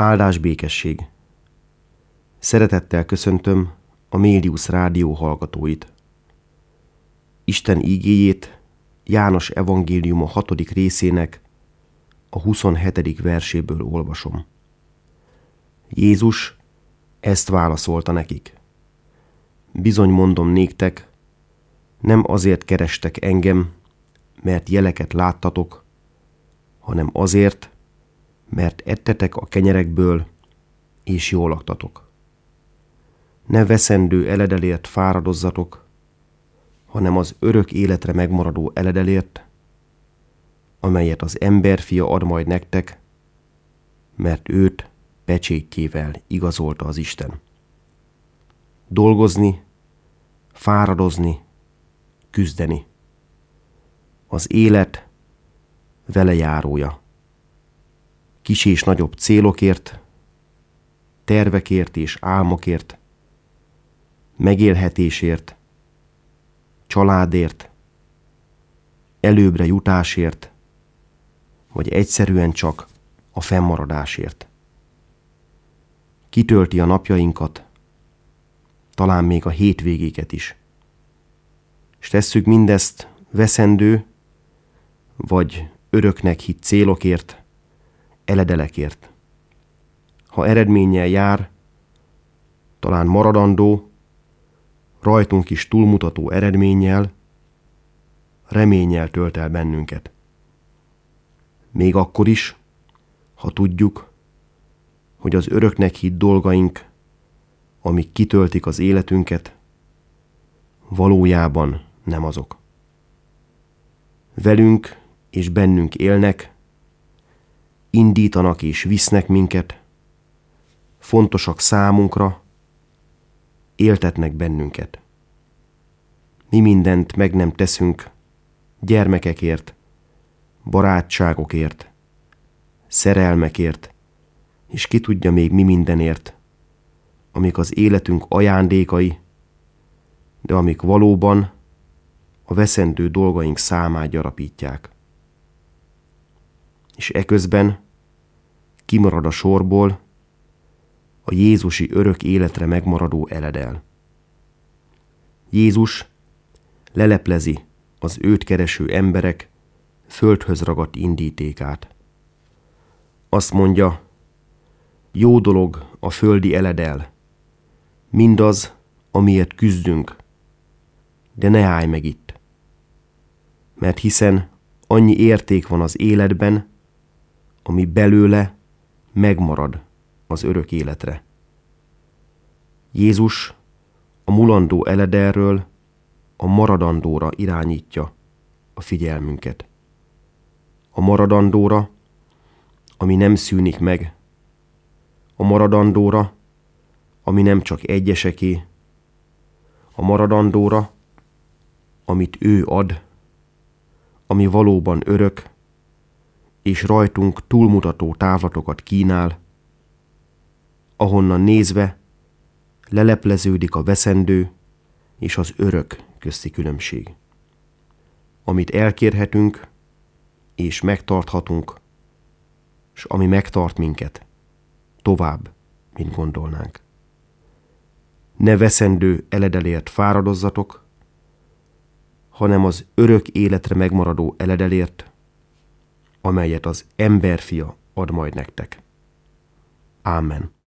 Áldás békesség! Szeretettel köszöntöm a Médiusz Rádió hallgatóit. Isten ígéjét János evangéliuma 6. részének a 27. verséből olvasom. Jézus ezt válaszolta nekik. Bizony mondom néktek, nem azért kerestek engem, mert jeleket láttatok, hanem azért, mert ettetek a kenyerekből, és jól laktatok. Ne veszendő eledelért fáradozzatok, hanem az örök életre megmaradó eledelért, amelyet az emberfia ad majd nektek, mert őt pecsétjével igazolta az Isten. Dolgozni, fáradozni, küzdeni. Az élet velejárója. Kis és nagyobb célokért, tervekért és álmokért, megélhetésért, családért, előbbre jutásért, vagy egyszerűen csak a fennmaradásért. Kitölti a napjainkat, talán még a hétvégéket is. És tesszük mindezt veszendő, vagy öröknek hitt célokért, eledelekért. Ha eredménnyel jár, talán maradandó, rajtunk is túlmutató eredménnyel, reménnyel tölt el bennünket. Még akkor is, ha tudjuk, hogy az öröknek hitt dolgaink, amik kitöltik az életünket, valójában nem azok. Velünk és bennünk élnek, indítanak és visznek minket, fontosak számunkra, éltetnek bennünket. Mi mindent meg nem teszünk gyermekekért, barátságokért, szerelmekért, és ki tudja még mi mindenért, amik az életünk ajándékai, de amik valóban a veszendő dolgaink számát gyarapítják. És eközben kimarad a sorból a jézusi örök életre megmaradó eledel. Jézus leleplezi az őt kereső emberek földhöz ragadt indítékát. Azt mondja, jó dolog a földi eledel, mindaz, amiért küzdünk, de ne állj meg itt. Mert hiszen annyi érték van az életben, ami belőle megmarad az örök életre. Jézus a mulandó eledelről a maradandóra irányítja a figyelmünket. A maradandóra, ami nem szűnik meg, a maradandóra, ami nem csak egyeseké, a maradandóra, amit ő ad, ami valóban örök, és rajtunk túlmutató távlatokat kínál, ahonnan nézve lelepleződik a veszendő és az örök közti különbség. Amit elkérhetünk és megtarthatunk, s ami megtart minket tovább, mint gondolnánk. Ne veszendő eledelért fáradozzatok, hanem az örök életre megmaradó eledelért, amelyet az emberfia ad majd nektek. Ámen.